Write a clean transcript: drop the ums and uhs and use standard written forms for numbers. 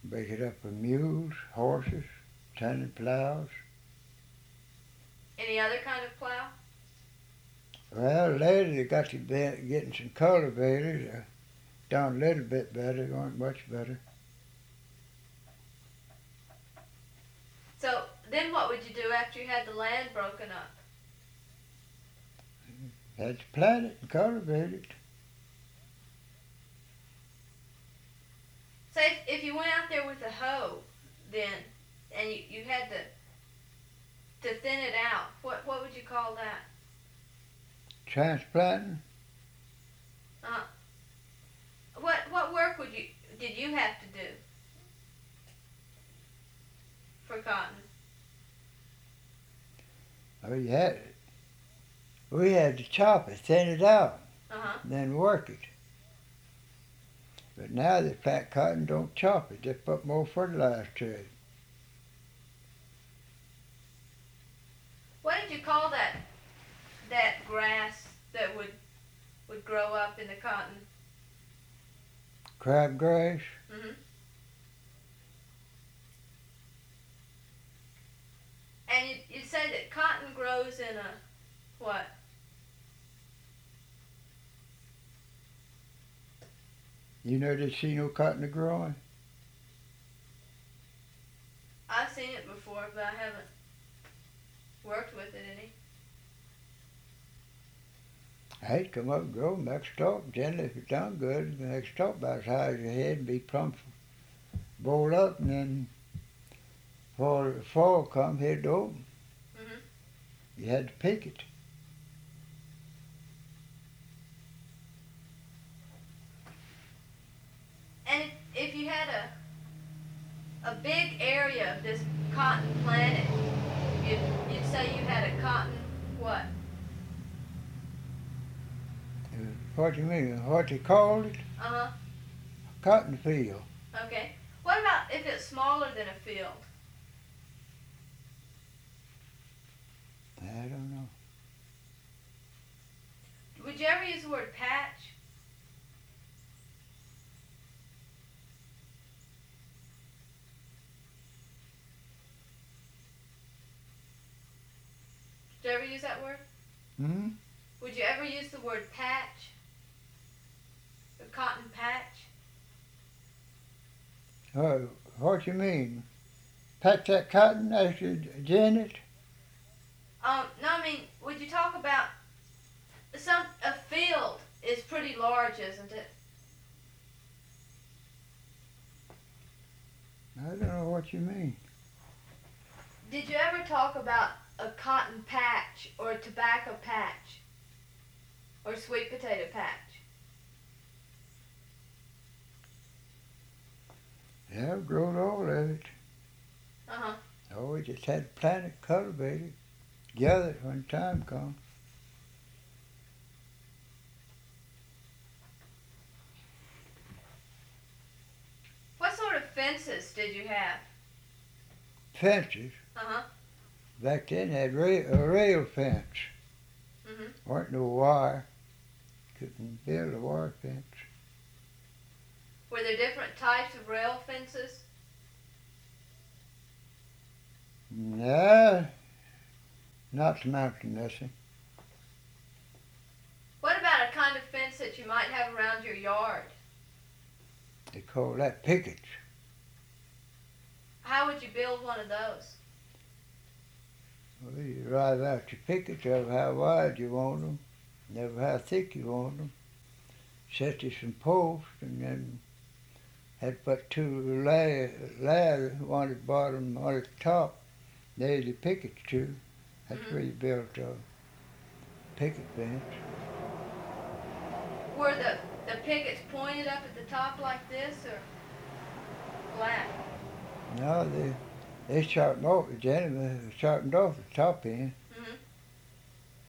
Break it up with mules, horses, turning plows. Any other kind of plow? Well, later they got to getting some cultivators. Done a little bit better, they weren't much better. So then what would you do after you had the land broken up? Had to plant it and cultivate it. Say if you went out there with a hoe, then, and you had to thin it out, what would you call that? Transplanting. What work did you have to do for cotton? Oh, we had to chop it, thin it out, then work it. But now they plant cotton, don't chop it, just put more fertilizer to it. What did you call that grass that would grow up in the cotton? Crabgrass. Mm-hmm. And you said that cotton grows in a what? You never see no cotton growing? I've seen it before, but I haven't worked with it any. It'd come up and grow, make a stalk. Generally, if it's done good, the next stalk about as high as your head and be plump bowled up, and then before the fall come, head open. Mm-hmm. You had to pick it. And if you had a big area of this cotton planted, you'd say you had a cotton what? What do you mean? What they called it? Uh-huh. Cotton field. Okay. What about if it's smaller than a field? I don't know. Would you ever use the word patch? Did you ever use that word? Hmm? Would you ever use the word patch? A cotton patch? Oh, what do you mean? Patch that cotton as you gin it? No, I mean, would you talk about a field is pretty large, isn't it? I don't know what you mean. Did you ever talk about a cotton patch or a tobacco patch or sweet potato patch? Yeah, I've grown all of it. Uh-huh. Oh, we just had to plant it, cultivate it, gather it when time comes. What sort of fences did you have? Fences. Uh-huh. Back then had a rail fence. Mm-hmm. Weren't no wire. Couldn't build a wire fence. Were there different types of rail fences? No, not to mountain nothing. What about a kind of fence that you might have around your yard? They call that pickets. How would you build one of those? Well, you drive out your pickets of how wide you want them, of how thick you want them. Set you some posts, and then had to put two layers, one at the bottom, one at the top. There's your pickets too. That's where you built a picket fence. Were the pickets pointed up at the top like this or flat? No, they sharpened off, the gentleman sharpened off the top end.